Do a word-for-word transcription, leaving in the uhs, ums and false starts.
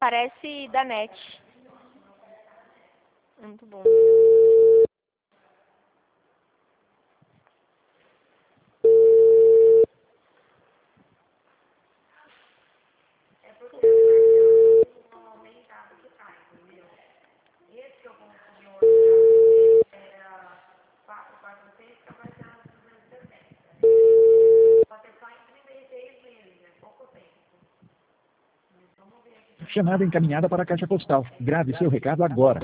Parece da net. Muito bom. Chamada encaminhada para a caixa postal. Grave seu recado agora.